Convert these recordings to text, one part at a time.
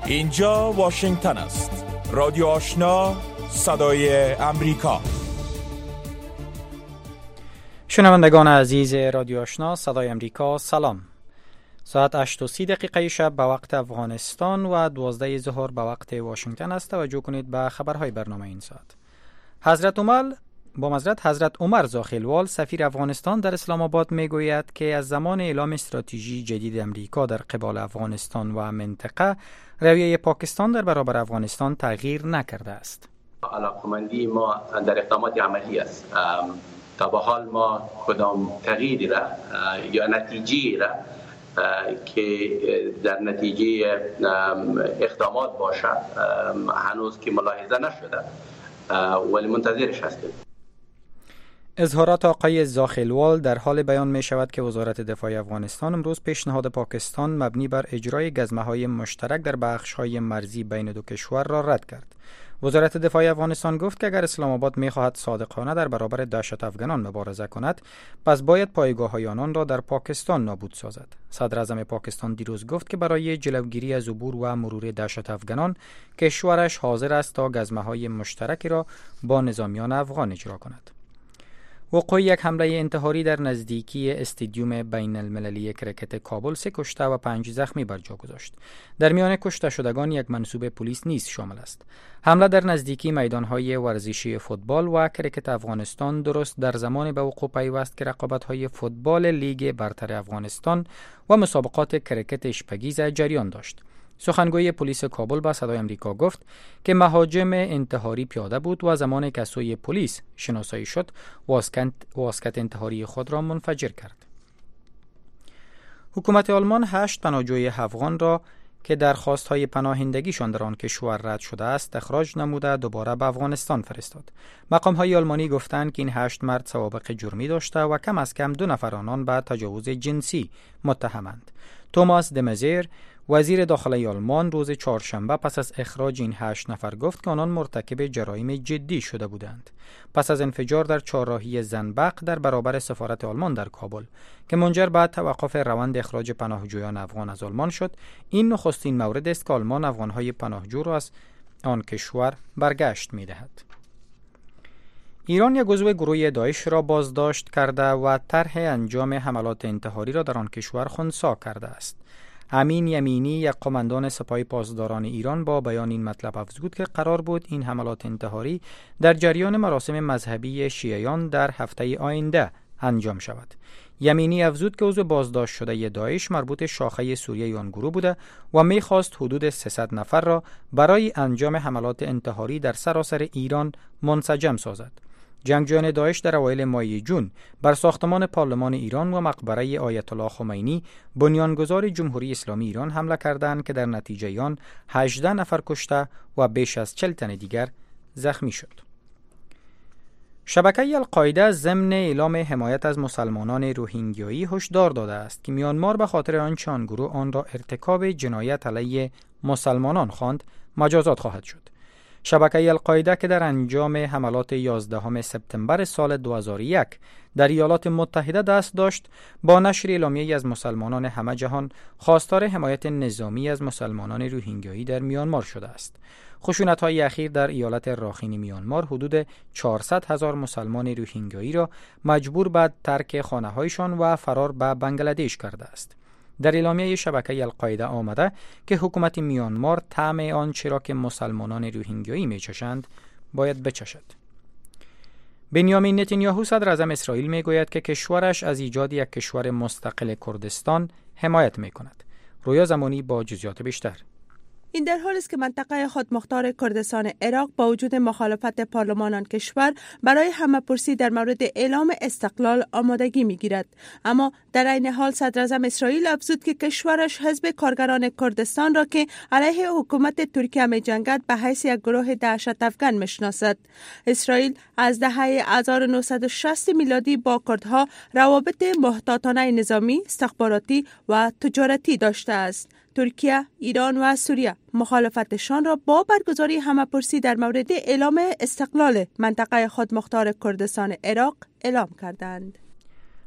اینجا واشنگتن است. رادیو آشنا، صدای امریکا. شنوندگان عزیز رادیو آشنا صدای امریکا، سلام. ساعت 8:30 شب به وقت افغانستان و 12 ظهر به وقت واشنگتن است. توجه کنید به خبرهای برنامه این ساعت. حضرت عمر زاخیلوال سفیر افغانستان در اسلام آباد میگوید که از زمان اعلام استراتژی جدید امریکا در قبال افغانستان و منطقه، رویه پاکستان در برابر افغانستان تغییر نکرده است. علاقمندی ما در اقدامات عملی است. تا به حال ما کدام تغییری را یا نتیجه‌ای را که در نتیجه اقدامات باشه هنوز که ملاحظه نشده، ولی منتظرش هستیم. اظهارات آقای زاخیلوال در حال بیان می شود که وزارت دفاع افغانستان امروز پیشنهاد پاکستان مبنی بر اجرای گزمه‌های مشترک در بخش‌های مرزی بین دو کشور را رد کرد. وزارت دفاع افغانستان گفت که اگر اسلام آباد می‌خواهد صادقانه در برابر دهشت افغانان مبارزه کند، پس باید پایگاه‌های آنان را در پاکستان نابود سازد. صدر اعظم پاکستان دیروز گفت که برای جلوگیری از عبور و مرور دهشت افغانان، کشورش حاضر است تا گزمه‌های مشترکی را با نظامیان افغان اجرا کند. وقوع یک حمله انتحاری در نزدیکی استادیوم بین المللی کرکت کابل 3 کشته و 5 زخمی بر جا گذاشت. در میان کشته شدگان یک منصوب پلیس نیز شامل است. حمله در نزدیکی میدانهای ورزشی فوتبال و کرکت افغانستان درست در زمان به وقوع پیوست که رقابت‌های فوتبال لیگ برتر افغانستان و مسابقات کرکت اشپگیز جریان داشت. سخنگوی پلیس کابل با صدای امریکا گفت که مهاجم انتحاری پیاده بود و زمان که سوی پلیس شناسایی شد واسکت انتحاری خود را منفجر کرد. حکومت آلمان 8 پناهجوی افغان را که درخواست‌های پناهندگیشان در آن کشور رد شده است اخراج نموده دوباره به افغانستان فرستاد. مقام‌های آلمانی گفتند که این 8 مرد سوابق جرمی داشته و کم از کم 2 نفر آنان به تجاوز جنسی متهمند. توماس دمزیر وزیر داخلی آلمان روز چهارشنبه پس از اخراج این 8 نفر گفت که آنان مرتکب جرایم جدی شده بودند. پس از انفجار در چهارراهی زنبق در برابر سفارت آلمان در کابل که منجر به توقف روند اخراج پناهجویان افغان از آلمان شد، این نخستین مورد است که آلمان افغان‌های پناهجو را از آن کشور برگشت می‌دهد. ایران یک عضو گروه داعش را بازداشت کرده و طرح انجام حملات انتحاری را در آن کشور خنثی کرده است. امین یمینی، یک قماندان سپاه پاسداران ایران، با بیان این مطلب افزود که قرار بود این حملات انتحاری در جریان مراسم مذهبی شیعیان در هفته آینده انجام شود. یمینی افزود که عضو بازداشت شده داعش مربوط شاخه سوریه آن گروه بوده و می‌خواست حدود 300 نفر را برای انجام حملات انتحاری در سراسر ایران منسجم سازد. جنگجویان داعش در اوایل ماه جون بر ساختمان پارلمان ایران و مقبره آیت الله خمینی، بنیانگذار جمهوری اسلامی ایران، حمله کردند که در نتیجه آن 18 نفر کشته و بیش از 40 تن دیگر زخمی شد. شبکه القاعده ضمن اعلام حمایت از مسلمانان روهینگیایی هشدار داده است که میانمار به خاطر آنچه آن گروه آن را ارتکاب جنایت علیه مسلمانان خواند مجازات خواهد شد. شبکه القاعده که در انجام حملات 11 سپتامبر سال 2001 در ایالات متحده دست داشت، با نشر اعلامیه‌ای از مسلمانان همه جهان خواستار حمایت نظامی از مسلمانان روهینگیایی در میانمار شده است. خشونت‌های اخیر در ایالت راخین میانمار حدود 400,000 مسلمان روهینگیایی را مجبور به ترک خانه‌هایشان و فرار به بنگلادش کرده است. در اعلامیه شبکه القاعده آمده که حکومت میانمار طعم آنچه را که مسلمانان روهینگیایی میچشند باید بچشد. بنیامین نتانیاهو صدر اعظم اسرائیل میگوید که کشورش از ایجاد یک کشور مستقل کردستان حمایت میکند. رویا زمانی با جزئیات بیشتر. این در حالی است که منطقه خودمختار کردستان عراق با وجود مخالفت پارلمان آن کشور برای همه‌پرسی در مورد اعلام استقلال آمادگی می‌گیرد، اما در عین حال صدر اعظم اسرائیل افزود که کشورش حزب کارگران کردستان را که علیه حکومت ترکیه می‌جنگد به حیث یک گروه دهشت افکن می‌شناسد. اسرائیل از دهه 1960 میلادی با کردها روابط محتاطانه نظامی، استخباراتی و تجارتی داشته است. ترکیه، ایران و سوریه مخالفتشان را با برگزاری همه‌پرسی در مورد اعلام استقلال منطقه خودمختار کردستان عراق اعلام کردند.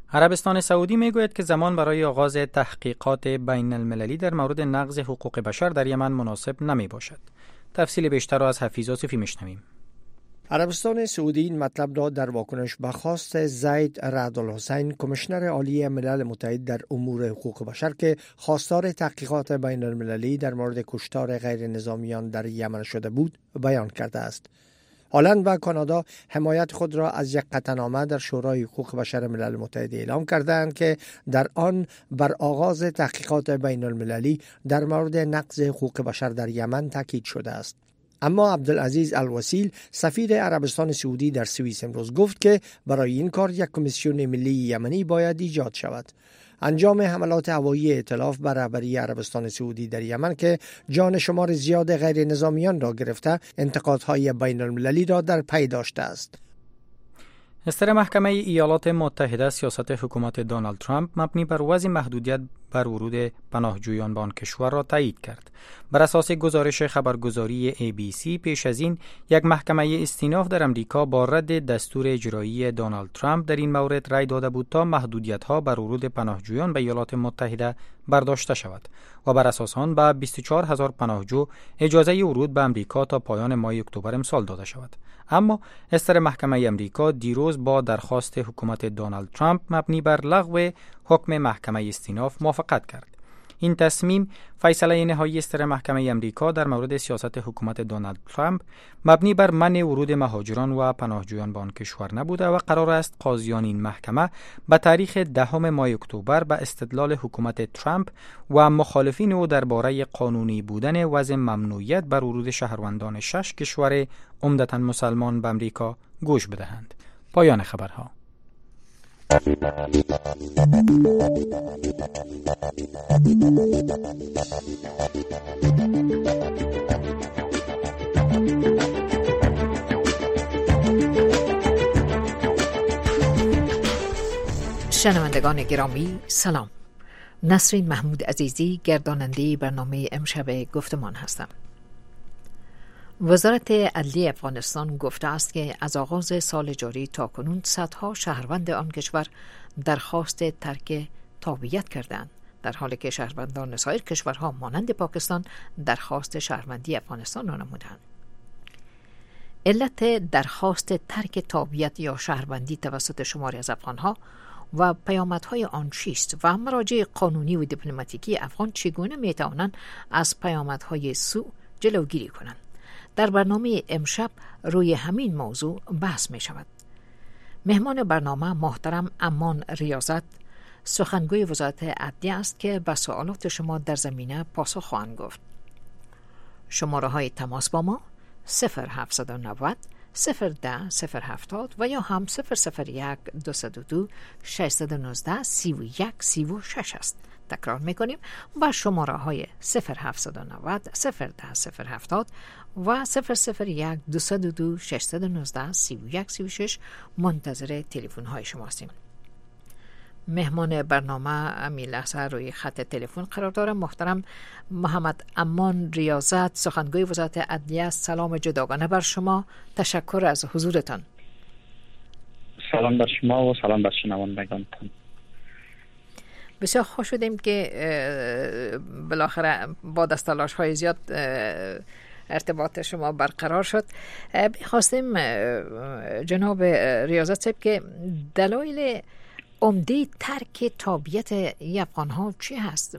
عربستان سعودی میگوید که زمان برای آغاز تحقیقات بین المللی در مورد نقض حقوق بشر در یمن مناسب نمی باشد. تفصیل بیشتر را از حفیظ آصفی میشنویم. عربستان سعودی این مطلب را در واکنش به خواست زید رعد الحسین کمیشنر عالی ملل متحد در امور حقوق بشر که خواستار تحقیقات بین المللی در مورد کشتار غیر نظامیان در یمن شده بود بیان کرده است. هلند و کانادا حمایت خود را از یک قطعنامه در شورای حقوق بشر ملل متحد اعلام کردند که در آن بر آغاز تحقیقات بین المللی در مورد نقض حقوق بشر در یمن تاکید شده است. اما عبدالعزیز الوسیل سفیر عربستان سعودی در سوئیس امروز گفت که برای این کار یک کمیسیون ملی یمنی باید ایجاد شود. انجام حملات هوایی ائتلاف بر رهبری عربستان سعودی در یمن که جان شمار زیاد غیر نظامیان را گرفته انتقادهای بین المللی را در پی داشته است. استر محکمه ایالات متحده سیاست حکومت دونالد ترامپ مبنی بر وضع محدودیت بر ورود پناهجویان به آن کشور را تایید کرد. بر اساس گزارش خبرگزاری ABC پیش از این یک محکمه استیناف در امریکا با رد دستور اجرایی دونالد ترامپ در این مورد رأی داده بود تا محدودیت‌ها بر ورود پناهجویان به ایالات متحده برداشته شود و بر اساس آن به 24,000 پناهجو اجازه ورود به امریکا تا پایان ماه اکتبر امسال داده شود. اما استر محکمه امریکا دیروز با درخواست حکومت دونالد ترامپ مبنی بر لغو حکم محکمه استیناف موافقت کرد. این تصمیم فیصله نهایی استر محکمه امریکا در مورد سیاست حکومت دونالد ترامپ مبنی بر منع ورود مهاجران و پناهجویان به آن کشور نبوده و قرار است قاضیان این محکمه به تاریخ 10 ماه اکتبر به استدلال حکومت ترامپ و مخالفین او درباره قانونی بودن وضع ممنوعیت بر ورود شهروندان 6 کشور عمدتاً مسلمان به امریکا گوش بدهند. پایان خبرها. شنوندگان گرامی سلام. نسرین محمود عزیزی گرداننده برنامه امشب گفتمان هستم. وزارت عدلیه افغانستان گفته است که از آغاز سال جاری تا کنون صدها شهروند آن کشور درخواست ترک تابعیت کردند، در حالی که شهروندان سایر کشورها مانند پاکستان درخواست شهروندی افغانستان را نمودند. علت درخواست ترک تابعیت یا شهروندی توسط شماری از افغانها و پیامدهای آن چیست و مراجع قانونی و دیپلماتیکی افغان چگونه میتوانند از پیامدهای سوء جلوگیری کنند؟ در برنامه امشب روی همین موضوع بحث می شود. مهمان برنامه محترم امان ریاضت، سخنگوی وزارت عدلیه است که به سوالات شما در زمینه پاسخ خواهند گفت. شماره های تماس با ما 0790 010 070 و یا هم 001 222 619 31 36 است. تکرار میکنیم با شماره های 0790 010 070 و 001 222 619 31 36 منتظر تلفن های شما هستیم. مهمان برنامه امی لحظه روی خط تلفن قرار دارم. محترم محمد امان ریاضت، سخنگوی وزارت عدلیه، سلام جداگانه بر شما. تشکر از حضورتان. سلام بر شما و سلام بر شنوندگانتان. بسیار خوش شدیم که بالاخره با دستالاش های زیاد ارتباط شما برقرار شد. خواستیم جناب ریاضت صاحب که دلایل عمده ترک تابعیت افغان ها چی هست؟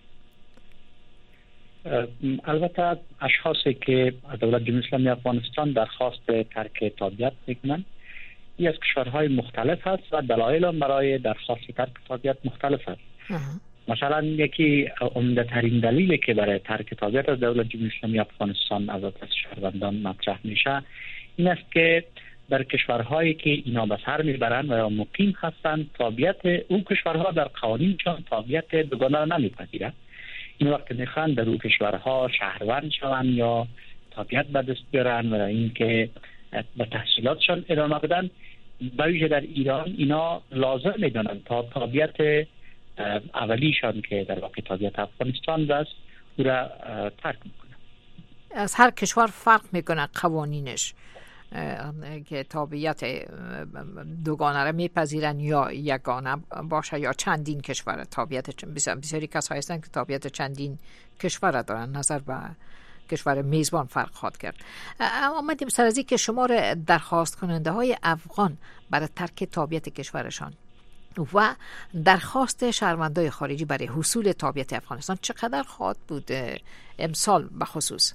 البته اشخاصی که دولت جمهوری اسلامی افغانستان درخواست ترک تابعیت میکنند این از کشورهای مختلف هست و دلایل برای درخواست ترک تابعیت مختلف است. مثلا یکی عمده ترین دلیلی که برای ترک تابعیت از دولت جمهوری اسلامی افغانستان از شهروندان مطرح میشه این است که در کشورهایی که اینا به سر میبرند و یا مقیم هستند تابعیت اون کشورها در قوانینشان تابعیت دوگانه را نمیپذیرند. این وقت میخوان در اون کشورها شهروند شوند یا تابعیت به دست بیارن و اینکه به تحصیلاتشان ادامه بدن. به ویژه در ایران اینا لازم میدونن تا تابعیت اولیشان که در واقع تابعیت افغانستان است او را ترک میکنن. از هر کشور فرق میکنه قوانینش. که تابعیت دوگانه را میپذیرن یا یگانه باشه یا چندین کشور تابعیت. بسیاری کسایی هستند که تابعیت چندین کشور دارن، نظر به کشور میزبان فرق خواهد کرد. آمدیم سر از این که شمار درخواست کننده های افغان برای ترک تابعیت کشورشان و درخواست شهروندان خارجی برای حصول تابعیت افغانستان چقدر خواهد بود امسال به خصوص؟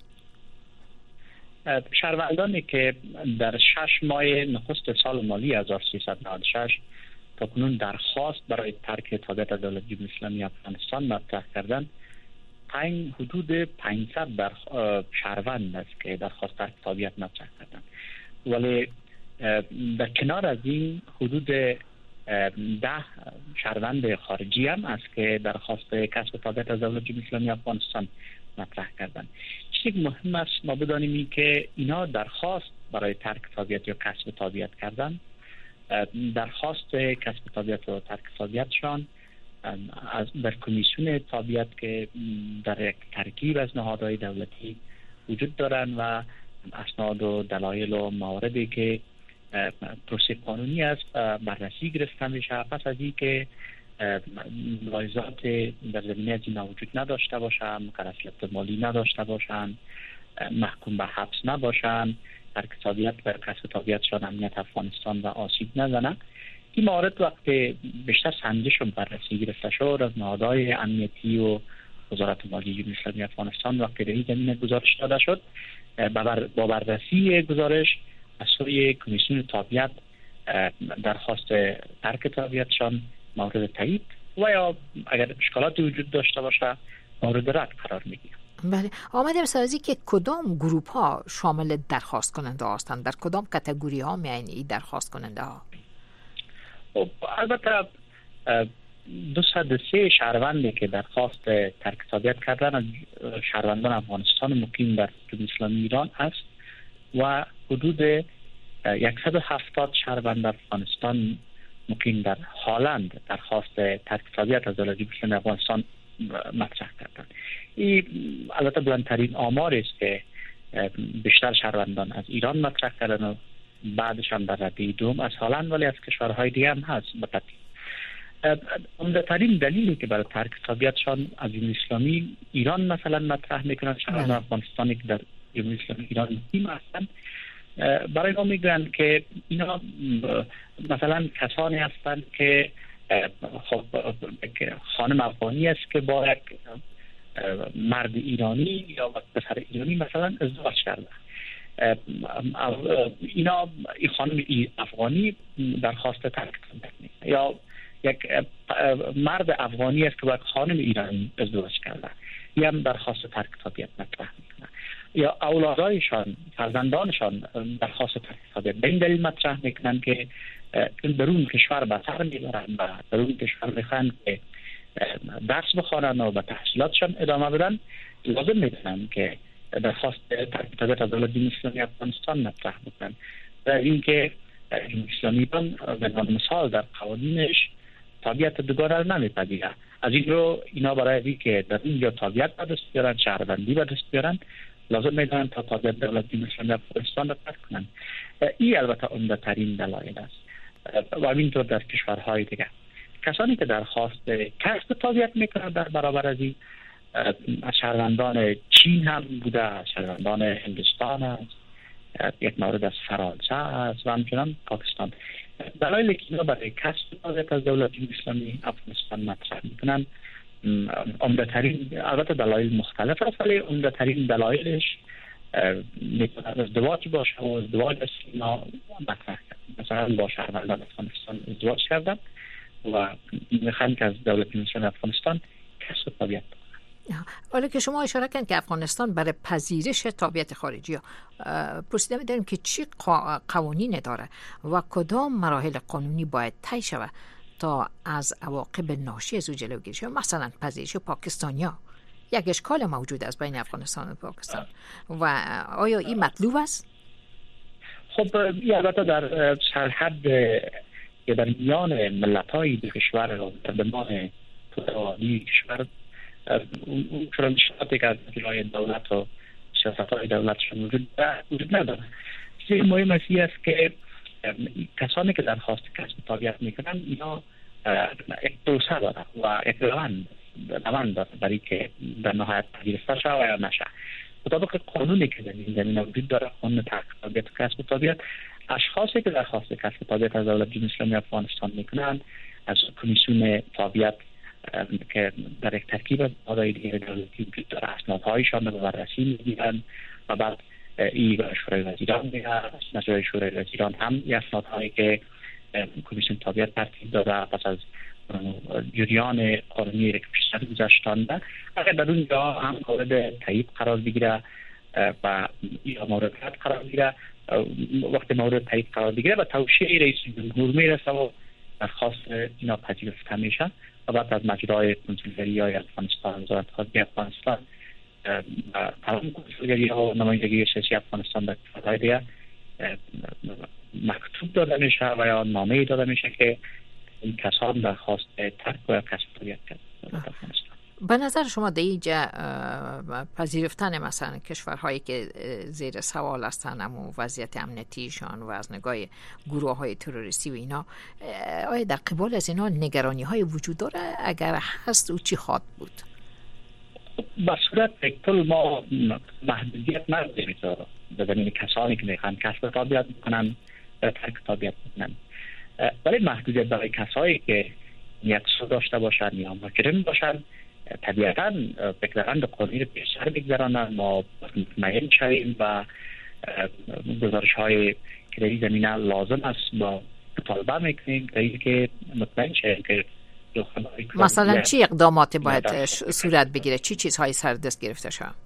شهروندانی که در 6 ماه نخست سال مالی 1396 تا کنون درخواست برای ترک تابعیت دولت جمهوری اسلامی افغانستان مطرح کردند، حدود 500 شهروند است که درخواست ترک تابعیت مطرح کردند. ولی در کنار از این حدود 10 شهروند خارجی هم است که درخواست کسب تابعیت از دولت جمهوری اسلامی افغانستان مطرح کردند. چیزی مهم است ما بدانیم این که اینا درخواست برای ترک تابعیت یا کسب تابعیت کردن، درخواست کسب تابعیت و ترک تابعیتشان در کمیسیون تابعیت که در یک ترکیب از نهادهای دولتی وجود دارند و اسناد و دلایل و مواردی که پروسه قانونی است بررسی گرفته میشه. پس از این که ملاحظات در زمینه از این وجود نداشته باشند، مکلفیت مالی نداشته باشند، محکوم به حبس نباشند، ترک تابعیت و کسب تابعیتشان امنیت افغانستان و آسیب نزنند، این موارد وقتی بیشتر سنجش و بررسی گرفته شد از نهادهای امنیتی و وزارت مالی جمهوری اسلامی افغانستان، وقتی در این زمینه گزارش داده شد، با بررسی گزارش از سوی کمیسیون تابعیت درخواست ترک تابعیتشان مورد تایید و یا اگر اشکالاتی وجود داشته باشه مورد رد قرار میگیره. بله، آمده سازی که کدام گروپ ها شامل درخواست کننده هستند؟ در کدام کاتگوری ها میاین این درخواست کننده ها؟ البته 203 شهروندی که درخواست ترک تابعیت کردن از شهروندان افغانستان مقیم در جمهوری اسلامی ایران است و حدود 170 شهروند افغانستان مقیم در هلند درخواست ترک تابعیت از دولت جمهوری اسلامی افغانستان مطرح کردند. این البته بلندترین آمار است که بیشتر شهروندان از ایران مطرح کردن و بعدش هم در رده دوم از هلند، ولی از کشورهای دیگه هم هست. عمده‌ترین دلیلی که برای ترک تابعیتشان از جمهوری اسلامی ایران مثلا مطرح میکنند شهروندان افغانستانی که در جمهوری اسلامی ایران مقیم هستند، برای ما میگن که اینا مثلا کسانی هستند که خب خانم افغانی است که با یک مرد ایرانی یا پسر ایرانی مثلا ازدواج کرده، اینا این خانم افغانی درخواست ترک تابعیت میکنه، یا یک مرد افغانی است که با یک خانم ایرانی ازدواج کرده، این هم درخواست ترک تابعیت مطرح میکنه، یا اولادایشان فرزندانشان درخواست ترک تابعیت به این دلیل مطرح میکنن که درون کشور به سر میبرن و درون کشور میخوان که درس بخوانن و به تحصیلاتشان ادامه بدن، لازم میدونن که درخواست ترک تابعیت از دولت جمهوری اسلامی افغانستان مطرح بکنن. و اینکه جمهوری اسلامی ایران به عنوان مثال در قوانینش تابعیت دوگانه را نمیپذیره، از این رو اینا برای اینکه در اینجا تابعیت به دست بیارن، شهروندی به دست بیارن، لازم میدونن تا تابعیت دولت جمهوری اسلامی افغانستان را ترک کنن. این البته عمده‌ترین دلایل است. و همینطور در کشورهای دیگه کسانی که درخواست کسب تابعیت میکنند در برابر از این از شهروندان چین هم بوده، از شهروندان هندوستان است، یک مورد از فرانسه است و همچنان پاکستان. دلایلی که اینا برای کسب تابعیت از دولت جمهوری اسلامی افغانستان مطرح میکنن عمده‌ترین، البته دلایل مختلف است ولی عمده‌ترین دلایلش میتونه ازدواج باشه و ازدواج است اینا مطرح کردن. مثلا با شهروندان افغانستان ازدواج کردن و میخوان که از دولت جمهوری اسلامی افغانستان کسب تابعیت کنن. حالا که شما اشاره کردن که افغانستان برای پذیرش تابعیت خارجی ها پرسیده می‌داریم که چی قوانین داره و کدام مراحل قانونی باید طی شود تا از عواقب ناشی از او جلوگیری شود. مثلا پذیرش پاکستانیا یک اشکال موجود است بین افغانستان و پاکستان و آیا این مطلوب است؟ خب البته در سرحد که در میان ملت‌های دو کشور و در میان توتالی کشور چنانچه که از اجرای دولت و سیاست‌های دولتشان وجود نداره. چیز مهم است که کسانی که درخواست کسب تابعیت میکنن اینا یک پروسه داره و یک روند داره برای که در نهایت پذیرفته شود و یا نشه. مطابق قانونی که در این زمینه وجود داره، قانون تحقیق تابعیت و کسب تابعیت، اشخاصی که درخواست کسب تابعیت از دولت جمهوری اسلامی افغانستان میکنن از کمیسیون تابعیت که در یک ترکیب ادارای دیگر دولتی وجود داره اسنادهایشان رو بررسی میگیرن و بعد ای شورای وزیران میاد. نشورای شورای وزیران هم اسنادهایی که کمیسیون تابعیت ترتیب داده پس از جریان قانونی که پیشتر گذاشتند، اگر در اونجا هم مورد تایید قرار بگیره و یا مورد رد قرار بگیره، وقتی مورد تایید قرار بگیره و توشیح رئیس جمهور میرسه و درخواست اینا پذیرفته میشه و بعد از مجرای کنسولگری های افغانستان، وزارت خارجه افغانستان و تمام کنسولگری ها و نمایندگی سیاسی افغانستان در کشورهای دیگه مکتوب داده میشه و یا نامه داده میشه که این کسان درخواست ترک و کسب تابعیت کرد. به نظر شما در اینجا پذیرفتن مثلا کشورهایی که زیر سوال هستند اما وضعیت امنیتیشان و از نگاه گروه های تروریستی و اینا، آیا در قبال از اینا نگرانی های وجود داره؟ اگر هست او چی خواهد بود؟ به صورت کل ما محدودیت نداریم به زمین کسانی که میخوان کسب تابعیت بکنن ترک تابعیت بکنن، ولی محدودیت برای کسایی که نیت سو داشته باشن یا مجرم باشن طبیعتاً بگذارند قانونی رو پیشتر بگذارند. ما مطمئن شویم و گزارش های که در این زمینه لازم است با مطالبه میکنیم تا اینکه مطمئن شویم که مثلا چی اقداماتی باید صورت بگیره؟ چی چیزهایی سر دست گرفته شد؟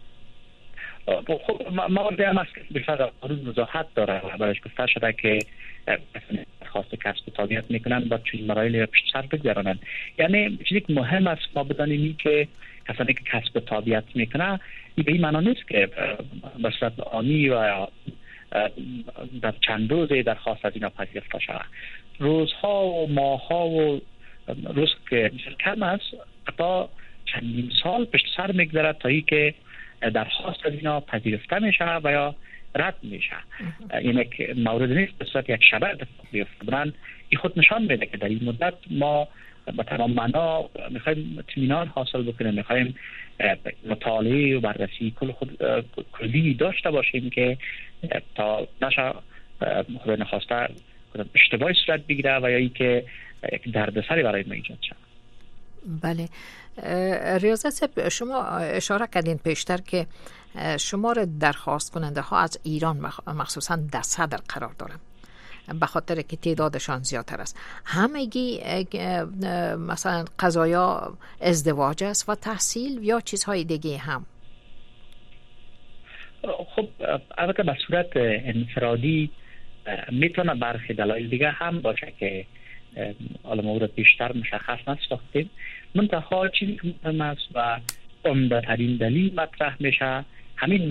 خب موارد هم است که بسیار قانون وضاحت داره و برایش گفته شده که درخواست کسب تابعیت میکنن با چنین مراحلی پیشتر بگذارن. یعنی چیزی که مهم است ما بدانیم که کسانی که کسب تابعیت میکنه این به این معنا نیست که به صورت آنی و در چند روزه درخواست از اینا پذیرفته شود. روزها و ماهها و روز که کم است تا چندین سال پشت سر میگذره تا ای که درخواست از اینا پذیرفته میشه و یا رد میشه. این یک مورد نیست به صورت یک شبه اتفاق بیفته. بنابراین این خود نشان میده که در این مدت ما به تمام معنا میخوایم اطمینان حاصل بکنیم، میخوایم مطالعه و بررسی کلی داشته باشیم که تا نشه خود نخواسته اشتباهی صورت بگیره و یا ای که یک دردسری برای ما ایجاد شد. بله. ریاضت صاحب، شما اشاره کردین پیشتر که شمار درخواست کننده ها از ایران مخصوصا در صدر قرار دارن به خاطر که تعدادشان زیادتر است. همگی مثلا قضایا ازدواج است و تحصیل یا چیزهای دیگه هم؟ خب البته به صورت انفرادی میتونه برخی دلایل دیگه هم باشه که حالا مورد بیشتر مشخص نساختیم. منتها چیزی که مهم است و عمده ترین دلیل مطرح میشه همین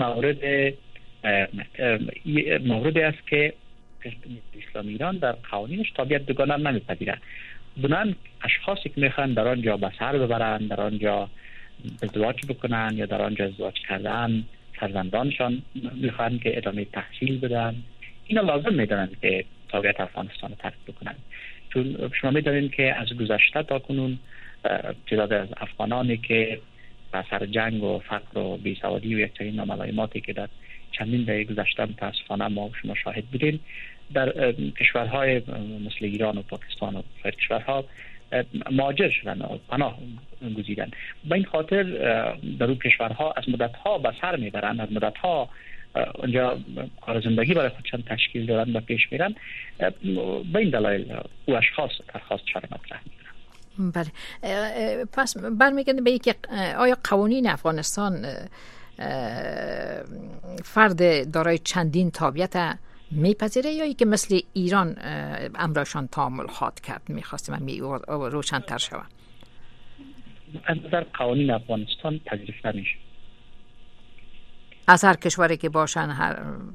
موردی است که اسلامی ایران در قوانینش تابعیت دوگانه نمیپذیره. بنابراین اشخاصی که میخوان در آنجا به سر ببرن، در آنجا ازدواج بکنن یا در آنجا ازدواج کردن، فرزندانشان میخوان که ادامه تحصیل بدن، اینا لازم میدونن که تابعیت افغانستان رو ترک بکنن. چون شما میدونید که از گذشته تا کنون تعداد از افغانانی که به سر جنگ و فقر و بیسوادی و یک چنین ناملایماتی که در چندین دهه گذشته متاسفانه ما شما شاهد بودیم در کشورهای مثل ایران و پاکستان و غیر کشورها مهاجر شدن و پناه گزیدن. به این خاطر در اون کشورها از مدتها به سر میبرن، از مدتها اونجا کار زندگی برای خودشان تشکیل دادن و پیش میرن. به این دلایل او اشخاص درخواست شده مطرح میکنن. بله. پس برمیگردیم به اینکه آیا قوانین افغانستان فرد دارای چندین تابعیت میپذیره یا ای که مثل ایران امرشان تعامل خواهد کرد؟ میخواستیم روشن تر شود. از نظر قوانین افغانستان پذیرفته میشه. از هر کشوری که باشن هر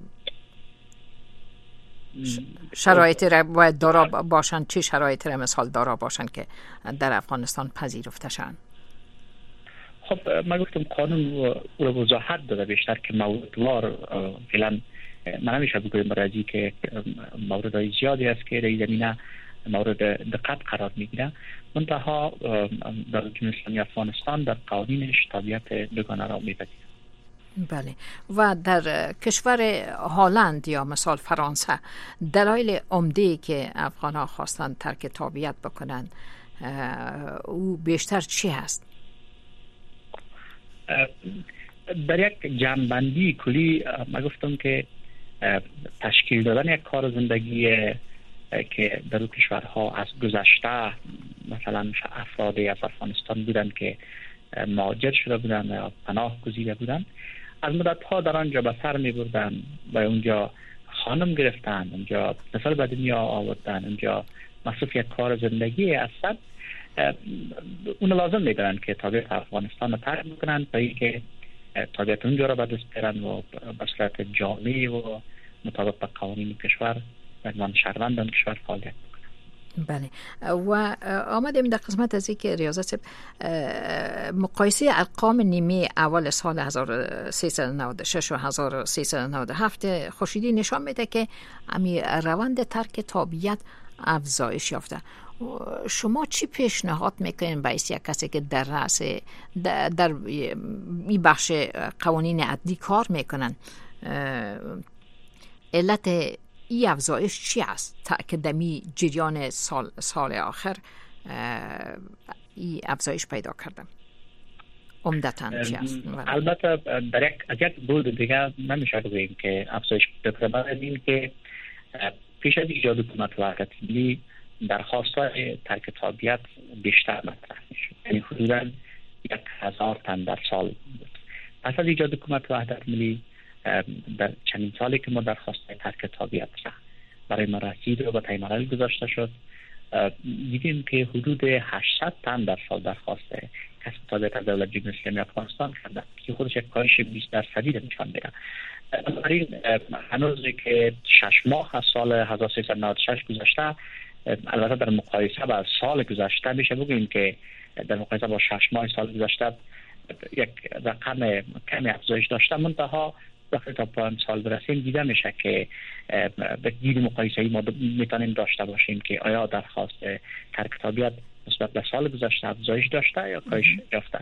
شرایطی را باید دارا باشن. چه شرایطی را مثال دارا باشن که در افغانستان پذیرفته شن؟ خب من گفتم قانون او را وضاحت داده بیشتر که موردوار فعلا من نمیشه بگویم برای که موردهای زیادی است که در این زمینه مورد دقت قرار میگیره. منتها دولت جمهوری اسلامی افغانستان در قوانینش تابعیت دوگانه را میپذیرد. بله. و در کشور هلند یا مثال فرانسه دلایل عمده که افغان‌ها خواستن ترک تابعیت بکنن او بیشتر چی هست؟ در یک جمع‌بندی کلی من گفتم که تشکیل دادن یک کار زندگی که در اون کشورها از گذشته مثلا افرادی از افغانستان بودند که مهاجر شده بودند یا پناه گزیده بودند، از مدت‌ها در آنجا به سر می‌بردند و اونجا خانم گرفتند، اونجا طفل به دنیا آوردند، اونجا مصروف یک کار زندگی هستند، اون لازم می‌دارند که تابعیت افغانستان را ترک بکنند تا اینکه تابعیت اونجا را به دست بیارند و به صورت جامع و مطابق با قوانین کشور به عنوان شهروندان کشور فعالیت بکنند. بله. و آمدیم در قسمت از اینکه ریاضت مقایسه ارقام نیمه اول سال 1396 و 1397 خورشیدی نشان میده که امی روند ترک تابعیت افزایش یافته. شما چی پیشنهاد میکنین باعث یک کسی که در رأس در این بخش قوانین عدلی کار میکنن علت این افزایش چی است که دمی جریان سال آخر این افزایش پیدا کردم؟ عمدتاً چی است؟ البته در یک بود دیگه نمیشه بگیم که افزایش پیدا کرده، از این که پیش از ایجاد حکومت وحدت ملی درخواست‌های ترک تابعیت بیشتر مطرح میشد، یعنی حدوداً 1000 تن در سال بود. پس از ایجاد حکومت وحدت ملی در چندین سالی که ما درخواست‌های ترک تابعیت را برای ما رسید و به تایم‌عمل گذاشته شد، دیدیم که حدود 800 تن در سال درخواست کسب تابعیت از دولت جمهوری اسلامی افغانستان کرده که خودش یک کاهش 20% نشان میده. بنابراین هنوز که 6 ماه از سال 1396 گذشته، البته در مقایسه با سال گذشته میشه بگیم که در مقایسه با 6 ماه سال گذشته یک رقم کمی افزایش داشته، منتها وقتی تا پایان سال برسیم دیده میشه که به دید مقایسه‌ای ما میتونیم داشته باشیم که آیا درخواست ترک تابعیت نسبت به سال گذشته افزایش داشته یا کاهش یافته.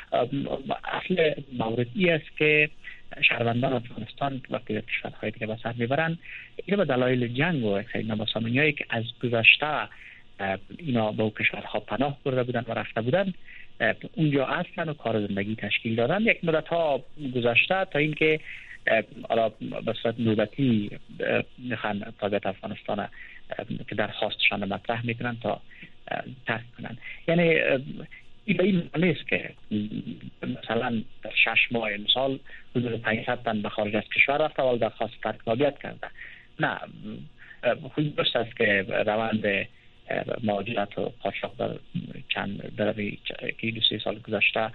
اصل مورد ای است که شهروندان افغانستان وقتی در کشورهای دیگه به سر میبرند، این به دلایل جنگ و نابسامانی‌هایی که از گذشته اینا به کشورها پناه برده بودن و رفته بودن اونجا اصلا و کار زندگی تشکیل دادن. یک مدت ها گذشته تا اینکه حالا به صورت نوبتی میخوان تابعیت افغانستان که درخواستشان مطرح میکنن تا ترک کنن. یعنی این به این معنی است که مثلا در 6 ماه امسال حدود 500 تن به خارج از کشور رفته و درخواست ترک تابعیت کرده. نه، خود درست است که روند مهاجرت و قاچاق در در 2-3 سال گذشته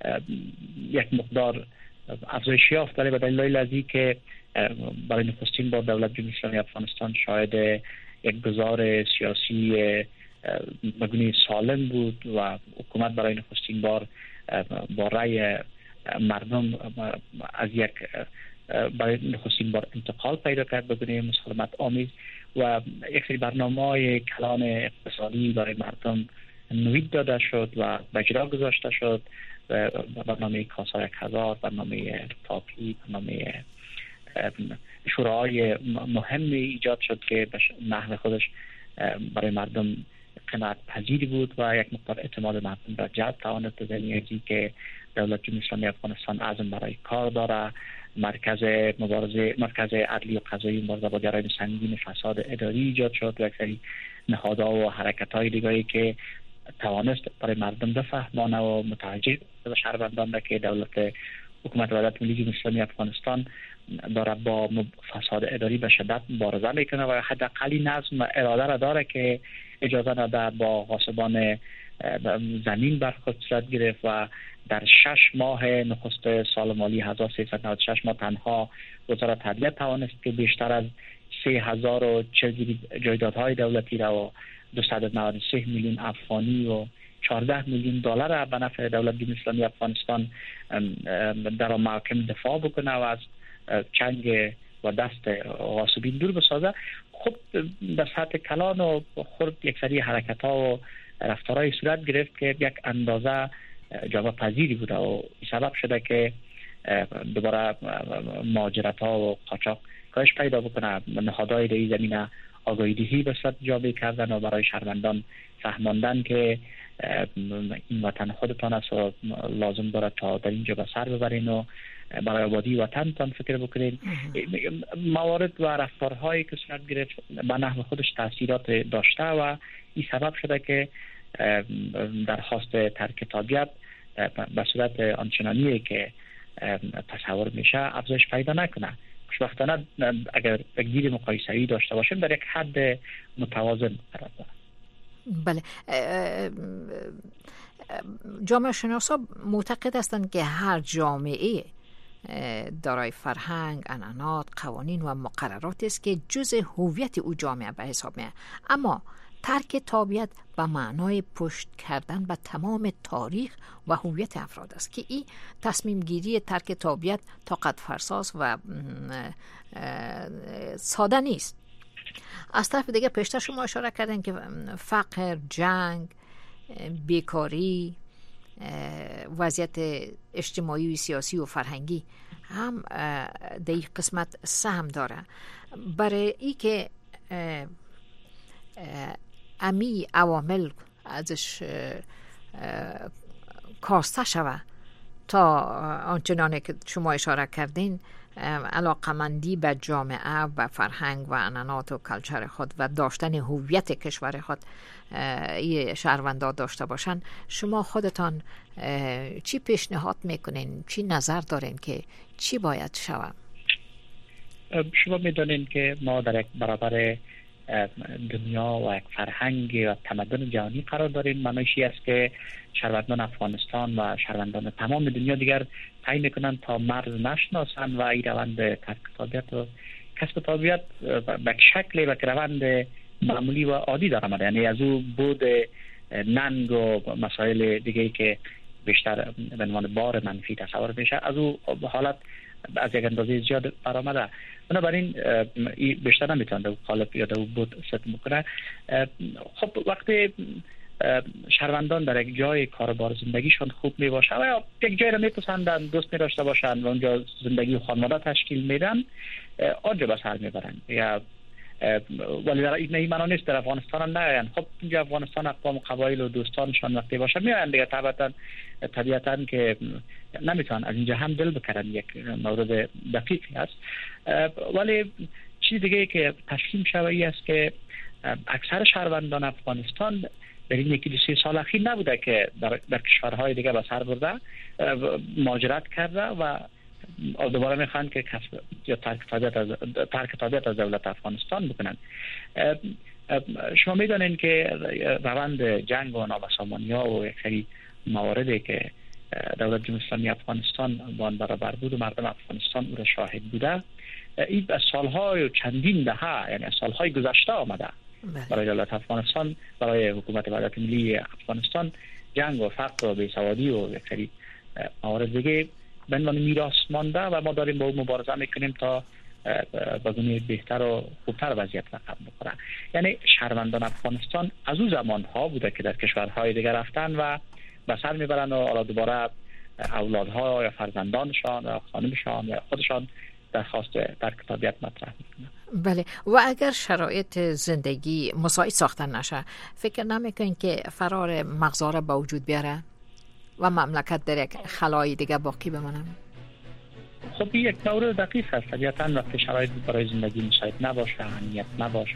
یک مقدار افزایش یافت، ولی به دلیل از اینکه برای نخستین بار دولت جمهوری اسلامی افغانستان شاهد یک گذار سیاسی مگونه سالم بود و حکومت برای نخستین بار با رأی مردم از یک برای نخستین بار انتقال پیدا کرد به گونه مسالمت آمیز و یک سری برنامه‌های کلان اقتصادی برای مردم نوید داده شد و به اجرا گذاشته شد. برنامه کاسا 1000، برنامه تاپی، برنامه شورای مهمی ایجاد شد که به نحو خودش برای مردم قناعت پذیری بود و یک مقدار اعتماد مردم را جلب توانست به ذریعه که دولت جمهوری اسلامی افغانستان عزم برای کار داره. مرکز عدلی و قضایی مبارزه با جرایم سنگین فساد اداری ایجاد شد و یک سری نهادها و حرکت‌های دیگری که توانست برای مردم بفهمانه و متوجه به شهروندان که دولت حکومت وحدت ملی جمهوری اسلامی افغانستان داره با فساد اداری به شدت مبارزه میکنه و حداقل نظم و اراده را داره که اجازه نده با غاصبان زمین برخورد صورت گرفت و در 6 ماه نخست سال مالی 1396 ما تنها وزارت عدلیه توانست که بیشتر از 3040 جایدادهای دولتی را و 293 میلیون افغانی و 14 میلیون دلار را به نفع دولت جمهوری اسلامی افغانستان در محاکم دفاع بکنه و از چنگ و دست غاصبین دور بسازه. خب در سطح کلان و خرد یک سری حرکت ها و رفتارهای صورت گرفت که یک اندازه جامعه پذیری بوده و سبب شده که دوباره مهاجرت ها و قاچاق کاهش پیدا بکنه. نهادهای در این زمینه آگاهی دهی به صورت جامعه کردن و برای شهروندان فهماندن که این وطن خودتان است و لازم داره تا در اینجا به سر ببرین و برای آبادی وطنتان فکر بکنین. موارد و رفتارهایی که صورت گرفت به نحو خودش تاثیرات داشته و این سبب شده که درخواست ترک تابعیت به صورت آنچنانی که تصور میشه افزایش پیدا نکنه. خوشبختانه اگر تقدیر مقایسه‌ای داشته باشیم در یک حد متوازن قرار داره. بله، جامعه شناسا معتقد هستند که هر جامعه دارای فرهنگ، عنعنات، قوانین و مقررات است که جزء هویت او جامعه به حساب میاد. اما ترک تابعیت به معنای پشت کردن به تمام تاریخ و هویت افراد است که این تصمیم گیری ترک تابعیت طاقت فرساست و ساده نیست. از طرف دیگه پیشتر شما اشاره کردن که فقر، جنگ، بیکاری، وضعیت اجتماعی و سیاسی و فرهنگی هم در این قسمت سهم داره. برای ای که امی عوامل ازش کاسته شوه تا آنچنانه که شما اشاره کردین علاقمندی به جامعه و فرهنگ و عنعنات و کلچر خود و داشتن هویت کشور خود شهروندان داشته باشن، شما خودتان چی پیشنهاد میکنین؟ چی نظر دارین که چی باید شود؟ شما میدونین که ما در یک برابر دنیا و یک فرهنگ و تمدن جهانی قرار داریم. معنیش است که شهروندان افغانستان و شهروندان تمام دنیا دیگر تعیین میکنن تا مرز نشناسن و این روند ترک تابعیت و کسب تابعیت به شکل و روند معمولی و عادی در آمده. یعنی از او بود ننگ و مسائل دیگه‌ای که بیشتر به عنوان بار منفی تصور میشه از او حالت از یک اندازه زیاد برآمده. بنابراین بیشتر نمیتونه در قالب یا در بود ست میکنه. خب وقتی شهروندان در یک جای کاربار زندگیشان خوب میباشه و یا یک جای را میپسندن، دوست میداشته باشن و اونجا زندگی و خانواده تشکیل میدن، آنجا به سر میبرن. یا ولی در این معنا نیست در افغانستان هم نیاین. خب اینجا افغانستان اقوام و قبایل و دوستانشان وقتی باشه میاین دیگه. طبیعتا که نمیتونن از اینجا هم دل بکرن، یک مورد دقیقی است. ولی چیز دیگه که تسلیم شوی است که اکثر شهروندان افغانستان در این یکی دو سه سال اخیر نبوده که در کشورهای دیگه به سر برده، مهاجرت کرده و دوباره میخوان که کسب یا ترک تابعیت از دولت افغانستان بکنن. شما میدونین که روند جنگ و نابسامانی‌ها و یک سری مواردی که دولت جمهوری اسلامی افغانستان با آن برابر بود و مردم افغانستان او را شاهد بوده، این از سالهای چندین دهه، یعنی از سالهای گذشته آمده. برای دولت افغانستان، برای حکومت وحدت ملی افغانستان، جنگ و فقر و بیسوادی و یک سری موارد دیگه به عنوان میراث مانده و ما داریم با اون مبارزه میکنیم تا به گونه بهتر و خوبتر وضعیت رقم بخوره. یعنی شهروندان افغانستان از اون زمان ها بوده که در کشورهای دیگر رفتن و به سر میبرن و حالا دوباره اولادها یا فرزندانشان یا خانمشان یا خودشان درخواست ترک تابعیت مطرح میکنن. بله، و اگر شرایط زندگی مساعد ساختن نشه، فکر نمیکنین که فرار مغزاره به وجود بیاره و مملکت در یک خلای دیگه باقی بمانه؟ خب این یک مورد دقیق است. طبیعتاً وقتی شرایط برای زندگی مساعد نباشه، امنیت نباشه،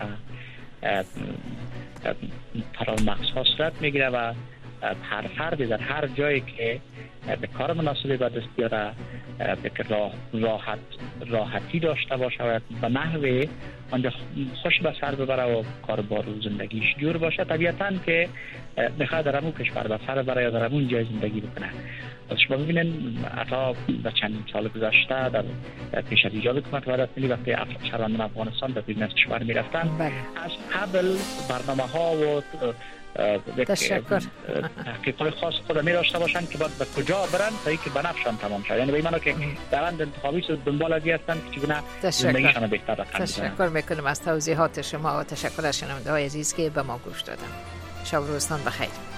فرار مغزها صورت میگیره و هر فردی در هر جایی که به کار مناسبی به دست بیاره، به راحتی داشته باشه و به نحوی آنجا خوش به سر ببره و کاربار و زندگیش جور باشه، طبیعتاً که بخواد در همون کشور به سر ببره یا در همون جای زندگی بکنه. شما ببینید حتی در چند سال گذشته در پیش از ایجاد حکومت وحدت ملی وقتی شهروندان افغانستان به بیرون از کشور میرفتن، از قبل برنامه ها و تشکر. تحقیقات خاص خود می داشته باشن که باید به کجا برن تا اینکه بنفشان تمام شد. یعنی به اینا که روند انتخابی شد دنبال ازی هستن که چگونه زندگیشان بهتر رقم. تشکر میکنم از توضیحات شما و تشکر از شنونده های عزیز که به ما گوش دادن. شب و روزتان بخیر.